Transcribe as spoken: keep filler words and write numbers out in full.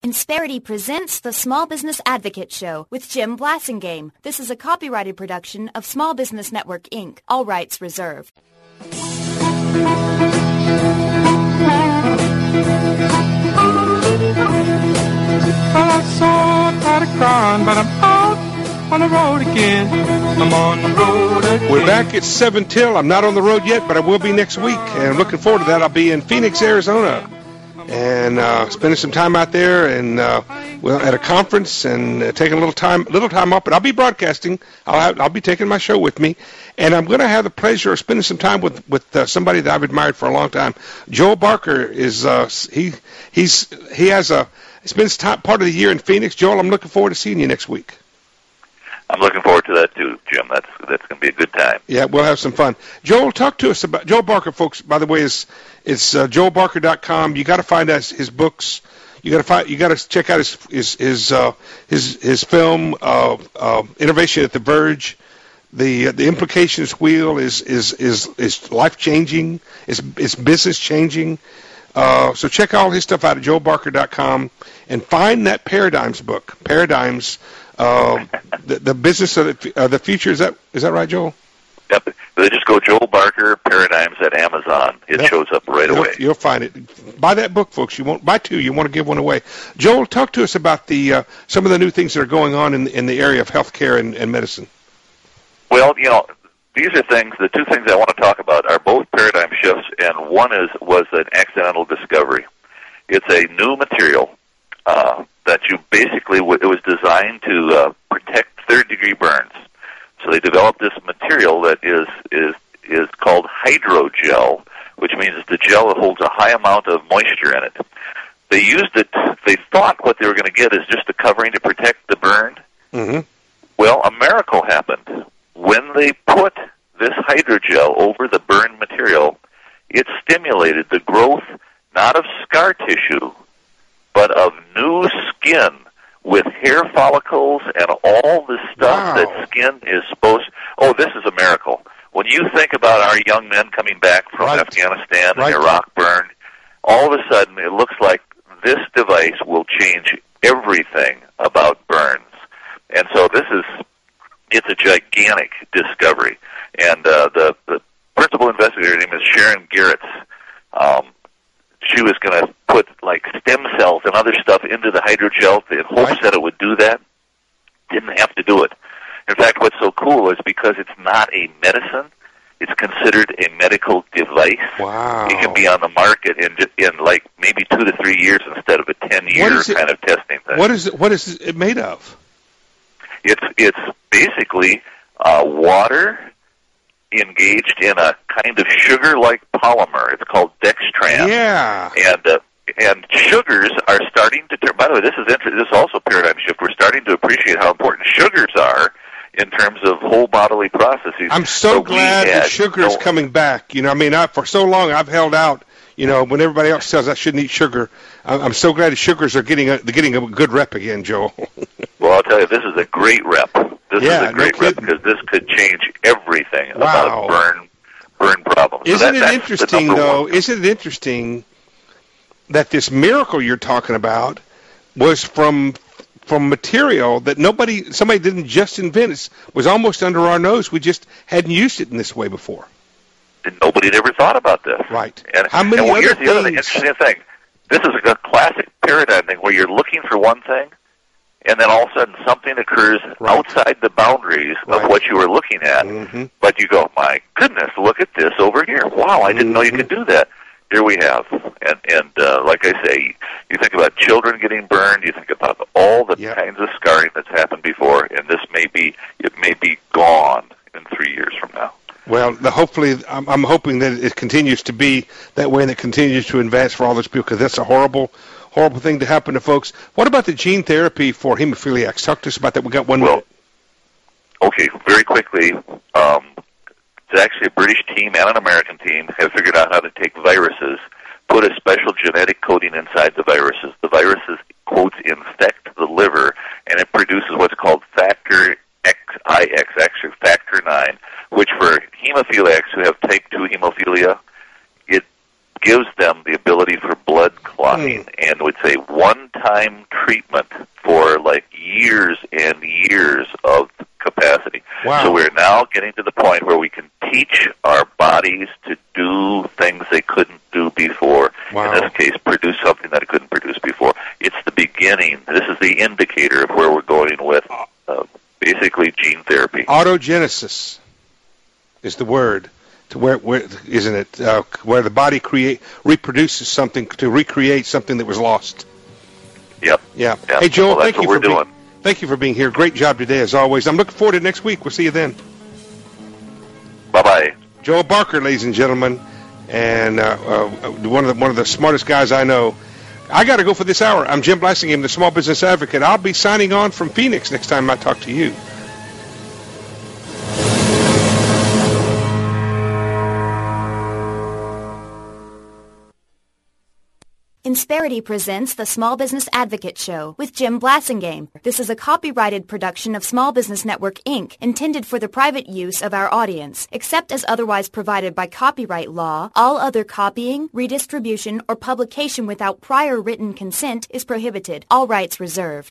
Insperity presents the Small Business Advocate Show with Jim Blasingame. This is a copyrighted production of Small Business Network, Incorporated. All rights reserved. I saw a pot of crying, but I'm out on the road again. I'm on the road again. We're back at seven till. I'm not on the road yet, but I will be next week, and I'm looking forward to that. I'll be in Phoenix, Arizona, and uh, spending some time out there and uh, well, at a conference and uh, taking a little time, little time up. But I'll be broadcasting. I'll have, I'll be taking my show with me, and I'm going to have the pleasure of spending some time with with uh, somebody that I've admired for a long time. Joel Barker is uh, he he's he has a spends time, part of the year in Phoenix. Joel, I'm looking forward to seeing you next week. I'm looking forward to that too, Jim. That's that's going to be a good time. Yeah, we'll have some fun. Joel, talk to us about Joel Barker, folks. By the way, is it's uh, joel barker dot com. You got to find us his books. You got to find. You got to check out his his his uh, his, his film uh, uh, Innovation at the Verge. The uh, the Implications Wheel is is is is life changing. It's it's business changing. Uh, so check all his stuff out at joel barker dot com and find that Paradigms book. Paradigms. Uh, the, the business of the, uh, the future, is that is that right, Joel? Yep. They just go Joel Barker Paradigms at Amazon. It Yep. shows up right You'll, away. you'll find it. Buy that book, folks. You won't buy two. You want to give one away. Joel, talk to us about the uh, some of the new things that are going on in in the area of healthcare and, and medicine. Well, you know, these are things. The two things I want to talk about are both paradigm shifts, and one is was an accidental discovery. It's a new material. Uh, that you basically, it was designed to uh, protect third-degree burns. So they developed this material that is is is called hydrogel, which means it's the gel that holds a high amount of moisture in it. They used it, they thought what they were going to get is just a covering to protect the burn. Mm-hmm. Well, a miracle happened. When they put this hydrogel over the burn material, it stimulated the growth not of scar tissue, but of new skin with hair follicles and all the stuff Wow. that skin is supposed. Oh, this is a miracle. When you think about our young men coming back from Right. Afghanistan Right. and Iraq burn, all of a sudden it looks like this device will change everything about burns. And so this is, it's a gigantic discovery. And uh, the, the principal investigator, her name is Sharon Garretts. Um, she was going to put like stem cells and other stuff into the hydrogel in hopes Right. that it would do that. Didn't have to do it. In fact, what's so cool is because it's not a medicine, it's considered a medical device. Wow. It can be on the market in in like maybe two to three years instead of a ten-year What is it- kind of testing thing. What is it, what is it made of? It's it's basically uh, water engaged in a kind of sugar-like polymer. It's called dextran. Yeah. And uh, and sugars are starting to turn. By the way, this is interesting. This is also a paradigm shift. We're starting to appreciate how important sugars are in terms of whole bodily processes. I'm so But we glad had that sugar is no- coming back. You know, I mean, I, for so long I've held out. You know, when everybody else says I shouldn't eat sugar, I'm I'm so glad the sugars are getting a, they're getting a good rep again, Joel. Well, I'll tell you, this is a great rep. This Yeah, is a great no rep kidding. because this could change everything Wow. about burn burn problems. So Isn't that- it that's the interesting, number though? one. Isn't it interesting that this miracle you're talking about was from from material that nobody, somebody didn't just invent? It was almost under our nose. We just hadn't used it in this way before. Nobody had ever thought about this. Right. And, How many and well, other here's the other thing, things- interesting thing. This is a classic paradigm thing where you're looking for one thing, and then all of a sudden something occurs Right. outside the boundaries Right. of what you were looking at. Mm-hmm. But you go, my goodness, look at this over here. Wow, I didn't know you Mhm. could do that. Here we have. And, and uh, like I say, you think about children getting burned, you think about all the Yep. kinds of scarring that's happened before, and this may be, it may be gone in three years from now. Well, the, hopefully, I'm, I'm hoping that it continues to be that way and it continues to advance for all those people, because that's a horrible, horrible thing to happen to folks. What about the gene therapy for hemophiliacs? Talk to us about that. We got one Well, minute. Okay, very quickly, um, it's actually a British team and an American team have figured out how to take viruses, put a special genetic coding inside the viruses. The viruses, quotes, infect the liver, and it produces what's called factor X I X, actually factor nine, which for hemophiliacs who have type two hemophilia, it gives them the ability for blood clotting, Mm. and it's a one-time treatment for like years and years of capacity. Wow. So we're now getting to the point where we can teach our bodies to do things they couldn't do before. Wow. In this case, produce something that it couldn't produce before. It's the beginning. This is the indicator of where we're going with uh, basically gene therapy. Autogenesis is the word. To where, where isn't it? Uh, where the body create reproduces something to recreate something that was lost. Yep. Yeah. Yep. Hey, Joel, well, that's thank you what for we're being, doing. thank you for being here. Great job today, as always. I'm looking forward to next week. We'll see you then. Bye bye. Joel Barker, ladies and gentlemen, and uh, uh, one of the one of the smartest guys I know. I got to go for this hour. I'm Jim Blassingham, the Small Business Advocate. I'll be signing on from Phoenix next time I talk to you. Insperity presents the Small Business Advocate Show with Jim Blasingame. This is a copyrighted production of Small Business Network, Incorporated, intended for the private use of our audience. Except as otherwise provided by copyright law, all other copying, redistribution, or publication without prior written consent is prohibited. All rights reserved.